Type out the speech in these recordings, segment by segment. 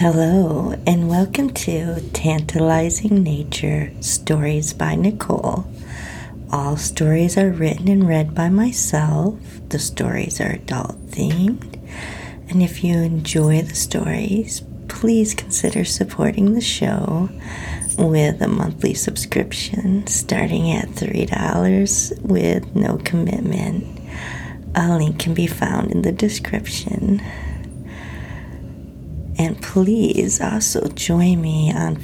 Hello, and welcome to Tantalizing Nature Stories by Nicole. All stories are written and read by myself. The stories are adult themed, and if you enjoy the stories, please consider supporting the show with a monthly subscription starting at $3 with no commitment. A link can be found in the description. And please also join me on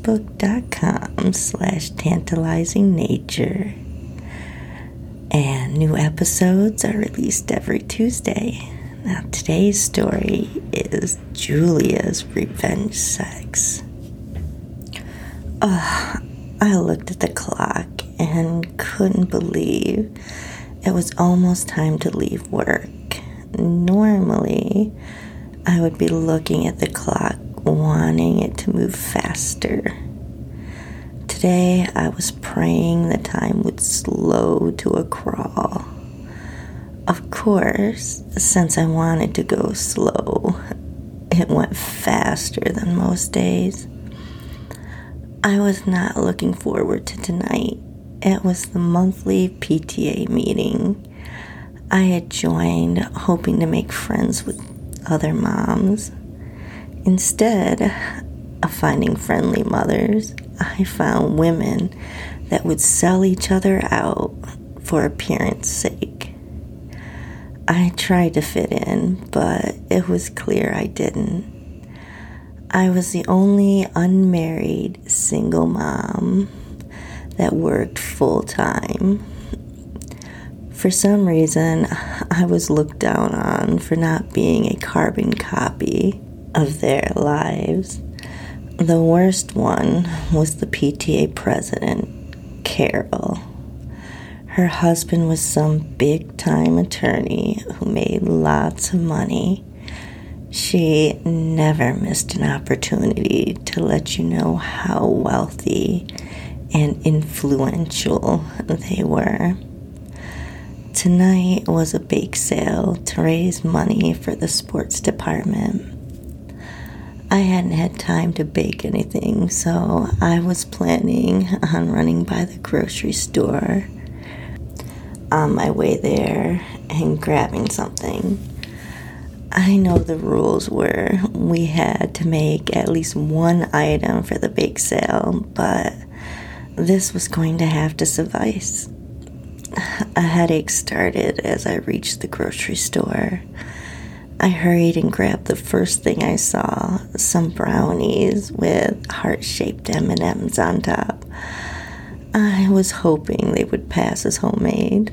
facebook.com/tantalizingnature. And new episodes are released every Tuesday. Now today's story is Julia's revenge sex. I looked at the clock and couldn't believe it was almost time to leave work. Normally, I would be looking at the clock, wanting it to move faster. Today, I was praying the time would slow to a crawl. Of course, since I wanted to go slow, it went faster than most days. I was not looking forward to tonight. It was the monthly PTA meeting. I had joined, hoping to make friends with other moms. Instead of finding friendly mothers, I found women that would sell each other out for appearance sake. I tried to fit in, but it was clear I didn't. I was the only unmarried single mom that worked full-time. For some reason, I was looked down on for not being a carbon copy of their lives. The worst one was the PTA president, Carol. Her husband was some big-time attorney who made lots of money. She never missed an opportunity to let you know how wealthy and influential they were. Tonight was a bake sale to raise money for the sports department. I hadn't had time to bake anything, so I was planning on running by the grocery store on my way there and grabbing something. I know the rules were we had to make at least one item for the bake sale, but this was going to have to suffice. A headache started as I reached the grocery store. I hurried and grabbed the first thing I saw, some brownies with heart-shaped M&Ms on top. I was hoping they would pass as homemade.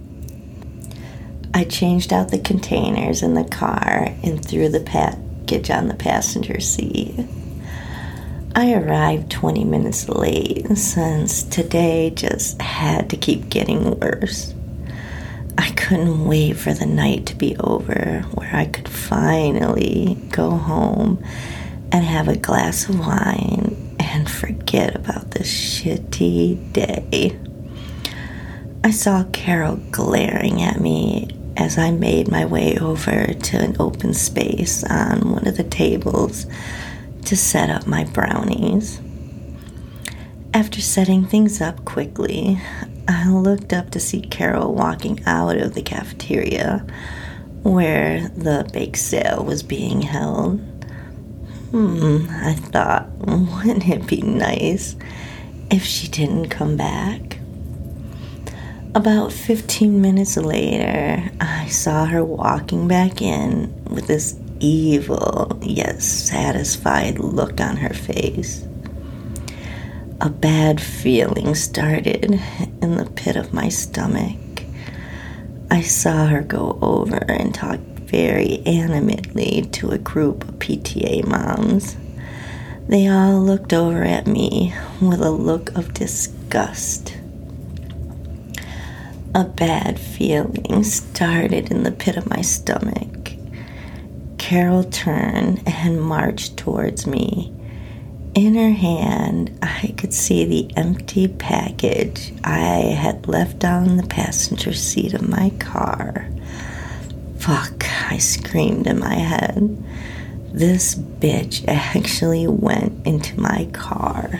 I changed out the containers in the car and threw the package on the passenger seat. I arrived 20 minutes late since today just had to keep getting worse. I couldn't wait for the night to be over where I could finally go home and have a glass of wine and forget about this shitty day. I saw Carol glaring at me as I made my way over to an open space on one of the tables to set up my brownies. After setting things up quickly, I looked up to see Carol walking out of the cafeteria where the bake sale was being held. I thought, wouldn't it be nice if she didn't come back? About 15 minutes later, I saw her walking back in with this evil yet satisfied look on her face. A bad feeling started in the pit of my stomach. I saw her go over and talk very animatedly to a group of PTA moms. They all looked over at me with a look of disgust. A bad feeling started in the pit of my stomach. Carol turned and marched towards me. In her hand, I could see the empty package I had left on the passenger seat of my car. Fuck, I screamed in my head. This bitch actually went into my car.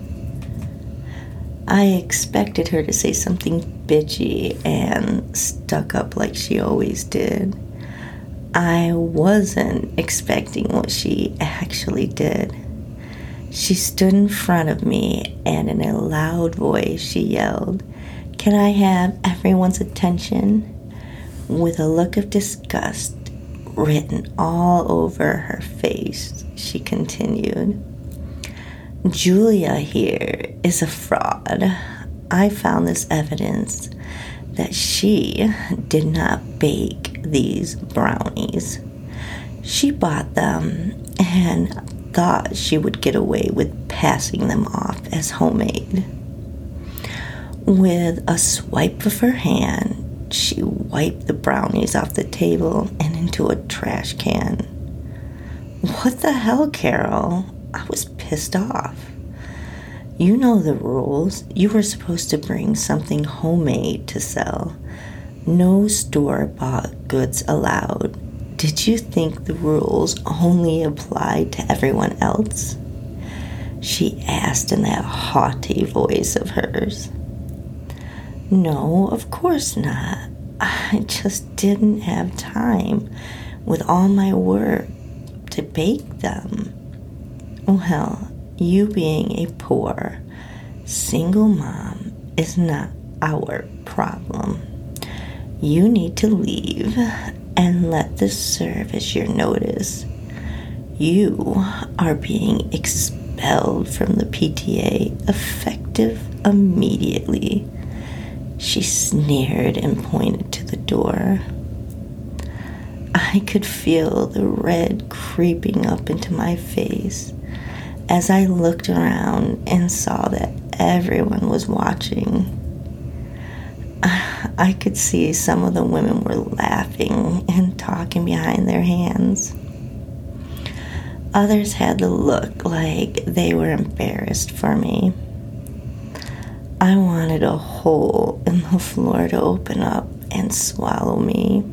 I expected her to say something bitchy and stuck up like she always did. I wasn't expecting what she actually did. She stood in front of me and in a loud voice she yelled, "Can I have everyone's attention?" With a look of disgust written all over her face, she continued, "Julia here is a fraud. I found this evidence that she did not bake these brownies. She bought them and thought she would get away with passing them off as homemade. With a swipe of her hand, she wiped the brownies off the table and into a trash can. What the hell, Carol? I was pissed off. You know the rules. You were supposed to bring something homemade to sell. No store-bought goods allowed. Did you think the rules only applied to everyone else?" she asked in that haughty voice of hers. "No, of course not. I just didn't have time with all my work to bake them." "Well, you being a poor, single mom is not our problem. You need to leave and let this serve as your notice. You are being expelled from the PTA effective immediately." She sneered and pointed to the door. I could feel the red creeping up into my face as I looked around and saw that everyone was watching. I could see some of the women were laughing and talking behind their hands. Others had the look like they were embarrassed for me. I wanted a hole in the floor to open up and swallow me.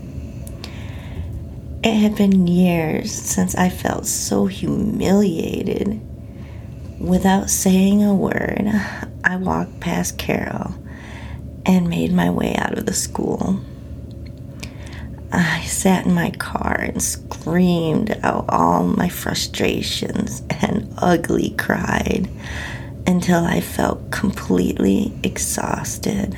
It had been years since I felt so humiliated. Without saying a word, I walked past Carol and made my way out of the school. I sat in my car and screamed out all my frustrations and ugly cried until I felt completely exhausted.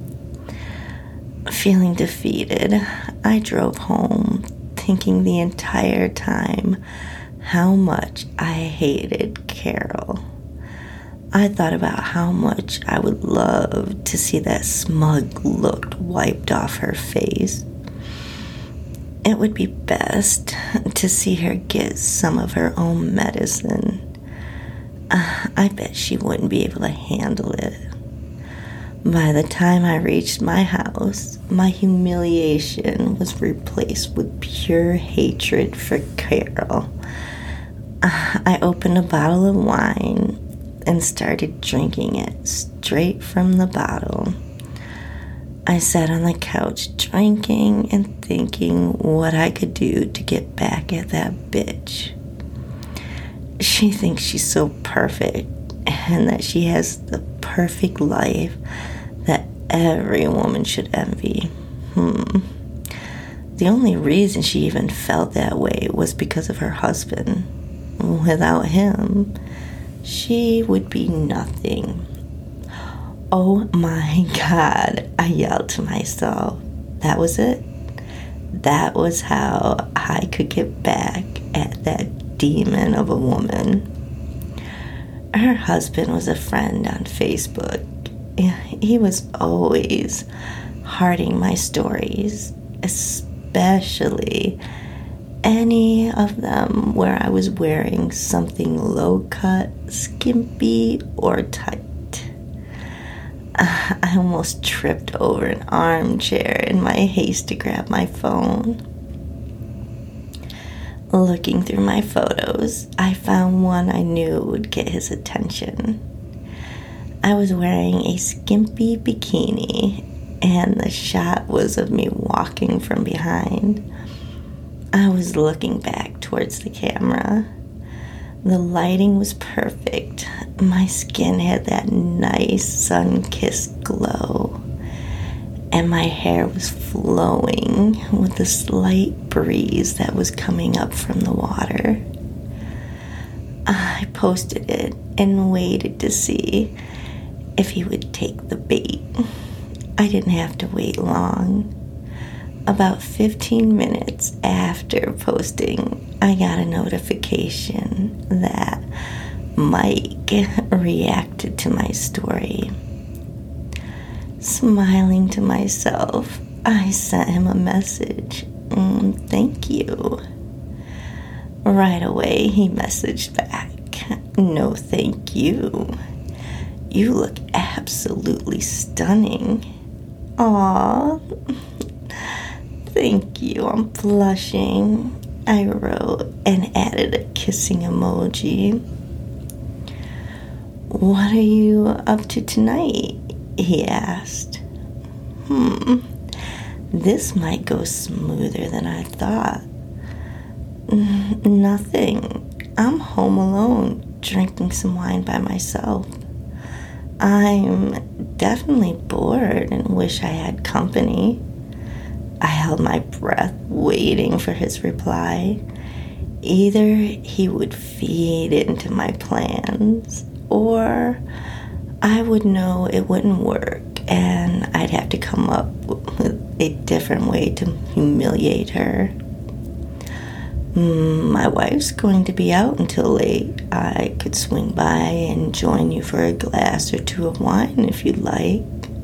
Feeling defeated, I drove home, thinking the entire time how much I hated Carol. I thought about how much I would love to see that smug look wiped off her face. It would be best to see her get some of her own medicine. I bet she wouldn't be able to handle it. By the time I reached my house, my humiliation was replaced with pure hatred for Carol. I opened a bottle of wine and started drinking it straight from the bottle. I sat on the couch drinking and thinking what I could do to get back at that bitch. She thinks she's so perfect and that she has the perfect life that every woman should envy. The only reason she even felt that way was because of her husband. Without him, she would be nothing. Oh my God, I yelled to myself. That was it. That was how I could get back at that demon of a woman. Her husband was a friend on Facebook. He was always hearting my stories, especially any of them where I was wearing something low-cut, skimpy, or tight. I almost tripped over an armchair in my haste to grab my phone. Looking through my photos, I found one I knew would get his attention. I was wearing a skimpy bikini, and the shot was of me walking from behind. I was looking back towards the camera. The lighting was perfect. My skin had that nice sun-kissed glow, and my hair was flowing with the slight breeze that was coming up from the water. I posted it and waited to see if he would take the bait. I didn't have to wait long. About 15 minutes after posting, I got a notification that Mike reacted to my story. Smiling to myself, I sent him a message. Thank you. Right away, he messaged back. No, thank you. You look absolutely stunning. Aw. Thank you. I'm blushing. I wrote and added a kissing emoji. What are you up to tonight? He asked. This might go smoother than I thought. Nothing. I'm home alone, drinking some wine by myself. I'm definitely bored and wish I had company. I held my breath, waiting for his reply. Either he would feed into my plans, or I would know it wouldn't work, and I'd have to come up with a different way to humiliate her. My wife's going to be out until late. I could swing by and join you for a glass or two of wine if you'd like.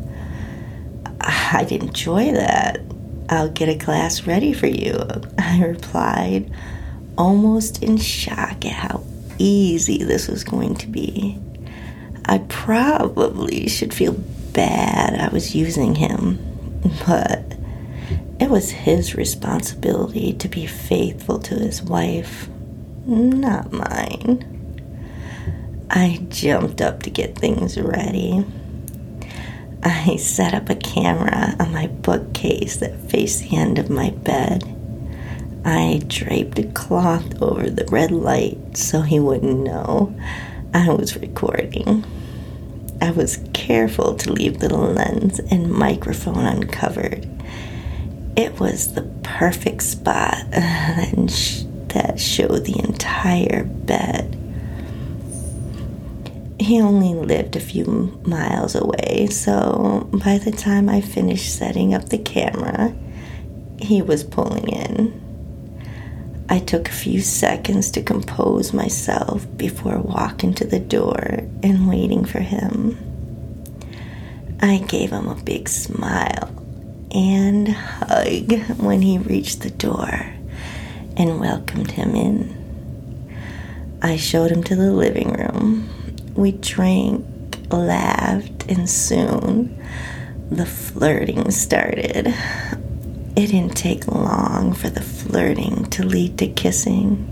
I'd enjoy that. I'll get a glass ready for you, I replied, almost in shock at how easy this was going to be. I probably should feel bad I was using him, but it was his responsibility to be faithful to his wife, not mine. I jumped up to get things ready. I set up a camera on my bookcase that faced the end of my bed. I draped a cloth over the red light so he wouldn't know I was recording. I was careful to leave the lens and microphone uncovered. It was the perfect spot that showed the entire bed. He only lived a few miles away, so by the time I finished setting up the camera, he was pulling in. I took a few seconds to compose myself before walking to the door and waiting for him. I gave him a big smile and hug when he reached the door and welcomed him in. I showed him to the living room. We drank, laughed, and soon the flirting started. It didn't take long for the flirting to lead to kissing.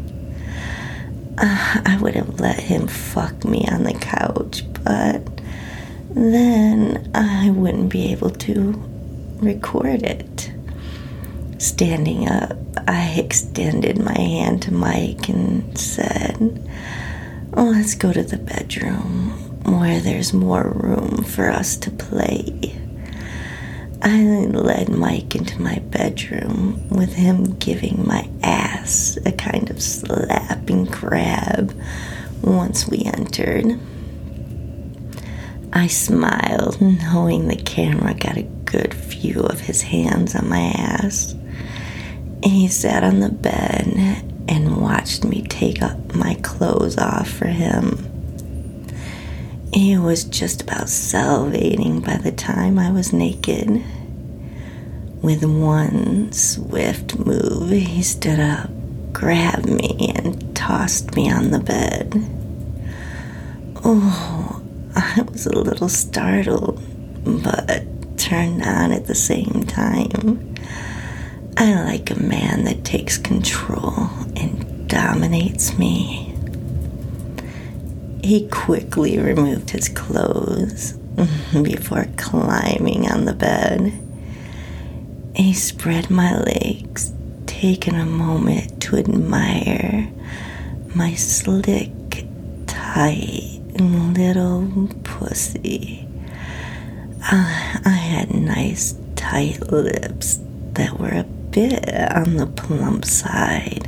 I would have let him fuck me on the couch, but then I wouldn't be able to record it. Standing up, I extended my hand to Mike and said, let's go to the bedroom where there's more room for us to play. I led Mike into my bedroom with him giving my ass a kind of slapping grab once we entered. I smiled, knowing the camera got a good view of his hands on my ass. He sat on the bed and watched me take my clothes off for him. He was just about salivating by the time I was naked. With one swift move, he stood up, grabbed me, and tossed me on the bed. Oh, I was a little startled, but turned on at the same time. I like a man that takes control and dominates me. He quickly removed his clothes before climbing on the bed. He spread my legs, taken a moment to admire my slick, tight, little pussy. I had nice, tight lips that were a bit on the plump side.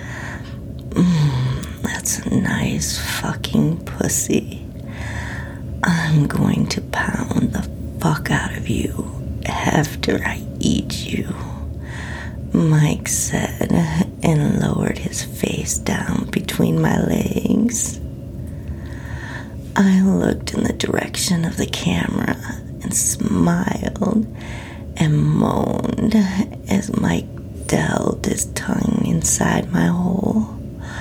That's a nice fucking pussy. I'm going to pound the fuck out of you after I eat you, Mike said, and lowered his face down between my legs. I looked in the direction of the camera and smiled and moaned as Mike delved his tongue inside my hole.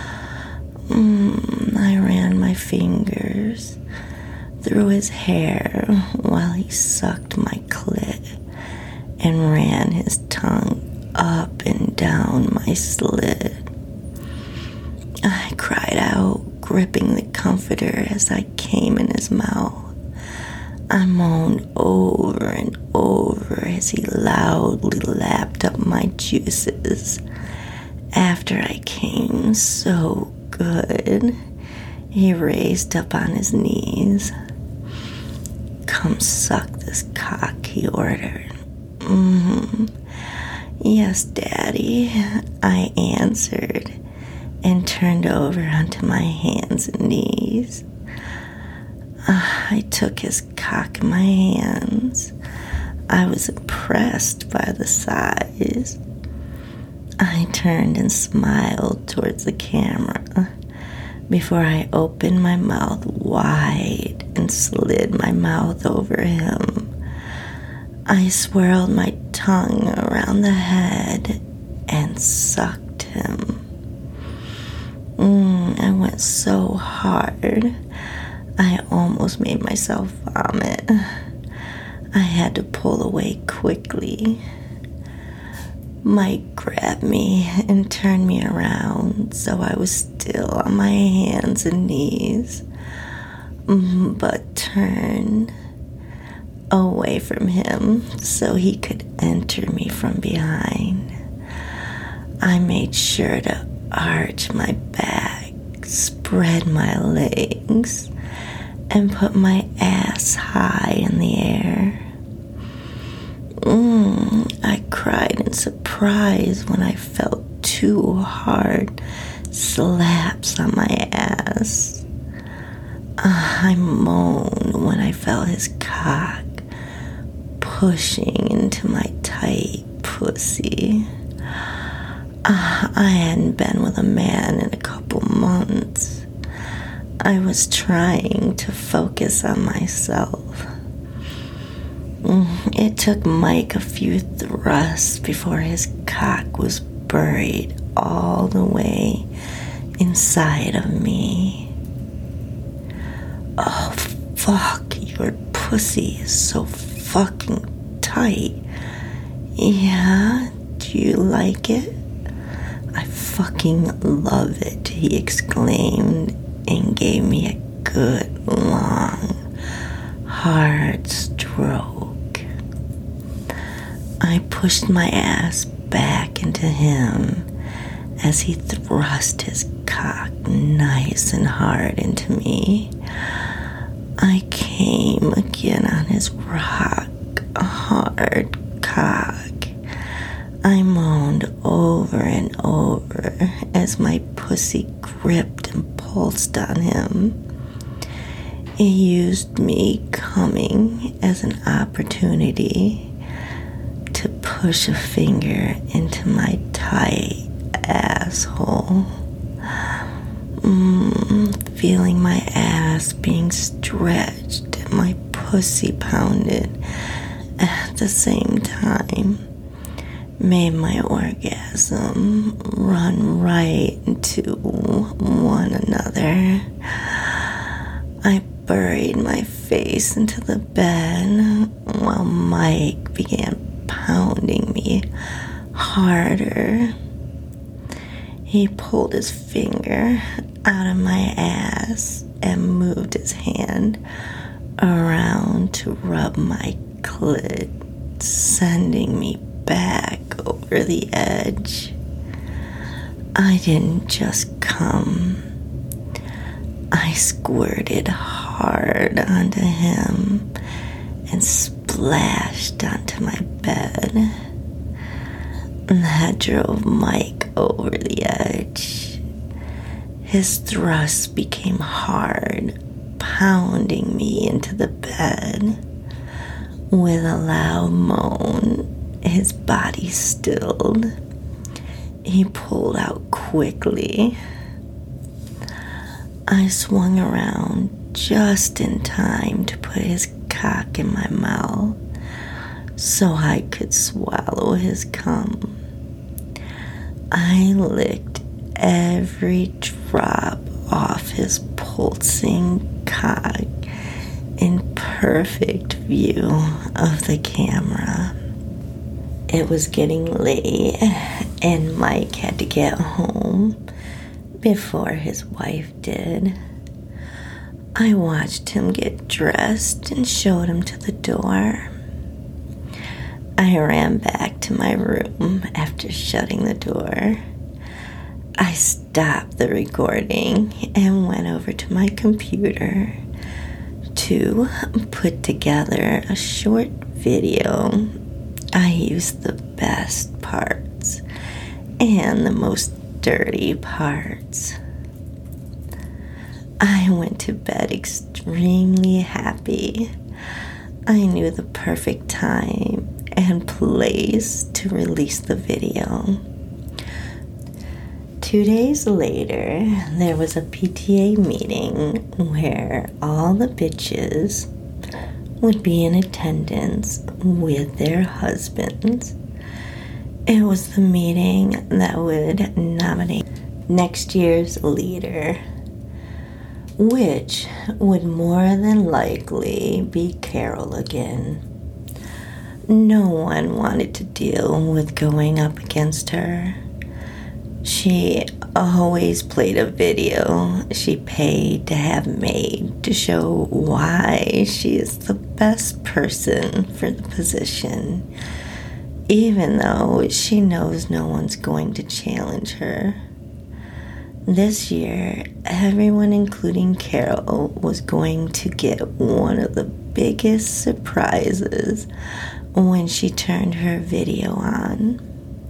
I ran my fingers through his hair while he sucked my clit and ran his tongue up and down my slit. I cried out, gripping the comforter as I came in his mouth. I moaned over and over as he loudly lapped up my juices. After I came so good, he raised up on his knees. "Come suck this cock," he ordered. "Yes, Daddy," I answered and turned over onto my hands and knees. I took his cock in my hands. I was impressed by the size. I turned and smiled towards the camera before I opened my mouth wide and slid my mouth over him. I swirled my tongue around the head and sucked him. I went so hard, I almost made myself vomit. I had to pull away quickly. Mike grabbed me and turned me around so I was still on my hands and knees, but turned away from him so he could enter me from behind. I made sure to arch my back, spread my legs, and put my ass high in the air. I cried in surprise when I felt 2 hard slaps on my ass. I moaned when I felt his cock pushing into my tight pussy. I hadn't been with a man in a couple months. I was trying to focus on myself. It took Mike a few thrusts before his cock was buried all the way inside of me. "Oh, fuck, your pussy is so fucking tight." "Yeah, do you like it?" "I fucking love it," he exclaimed and gave me a good, long, hard stroke. I pushed my ass back into him as he thrust his cock nice and hard into me. I came again on his rock hard cock. I moaned over and over as my pussy gripped and pulsed on him. He used me coming as an opportunity to push a finger into my tight asshole. Feeling my ass being stretched and my pussy pounded at the same time made my orgasm run right into one another. I buried my face into the bed while Mike began pounding me harder. He pulled his finger out of my ass and moved his hand around to rub my clit, sending me back over the edge. I didn't just come. I squirted hard onto him and splashed onto my bed. That drove Mike over the edge. His thrust became hard, pounding me into the bed. With a loud moan, his body stilled. He pulled out quickly. I swung around just in time to put his cock in my mouth so I could swallow his cum. I licked every drop off his pulsing cock in perfect view of the camera. It was getting late and Mike had to get home before his wife did. I watched him get dressed and showed him to the door. I ran back to my room after shutting the door. I stopped the recording and went over to my computer to put together a short video. I used the best parts and the most dirty parts. I went to bed extremely happy. I knew the perfect time and place to release the video. 2 days later, there was a PTA meeting where all the bitches would be in attendance with their husbands. It was the meeting that would nominate next year's leader, which would more than likely be Carol again. No one wanted to deal with going up against her. She always played a video she paid to have made to show why she is the best person for the position, even though she knows no one's going to challenge her. This year, everyone, including Carol, was going to get one of the biggest surprises when she turned her video on.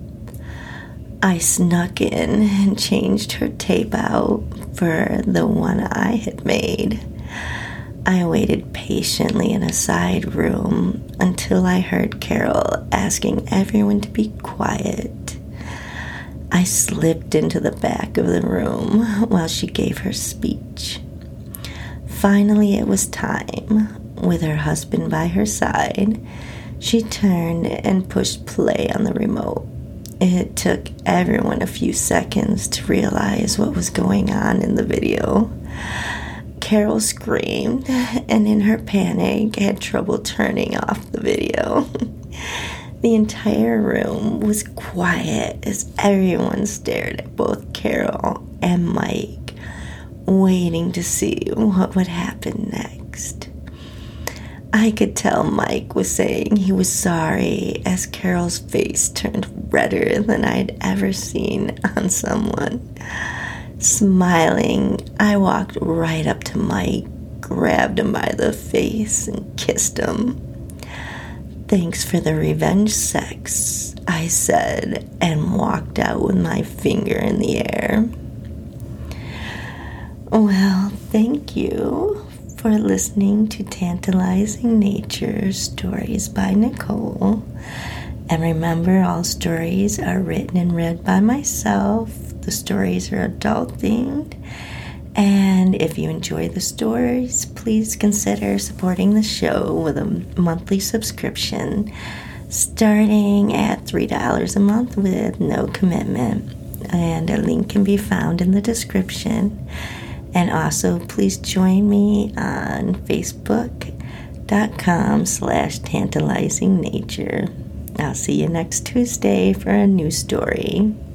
I snuck in and changed her tape out for the one I had made. I waited patiently in a side room until I heard Carol asking everyone to be quiet. I slipped into the back of the room while she gave her speech. Finally, it was time. With her husband by her side, she turned and pushed play on the remote. It took everyone a few seconds to realize what was going on in the video. Carol screamed and in her panic had trouble turning off the video. The entire room was quiet as everyone stared at both Carol and Mike, waiting to see what would happen next. I could tell Mike was saying he was sorry as Carol's face turned redder than I'd ever seen on someone. Smiling, I walked right up to Mike, grabbed him by the face, and kissed him. "Thanks for the revenge sex," I said, and walked out with my finger in the air. Well, thank you for listening to Tantalizing Nature Stories by Nicole. And remember, all stories are written and read by myself. The stories are adult themed. And if you enjoy the stories, please consider supporting the show with a monthly subscription starting at $3 a month with no commitment. And a link can be found in the description. And also, please join me on Facebook.com/tantalizingnature. I'll see you next Tuesday for a new story.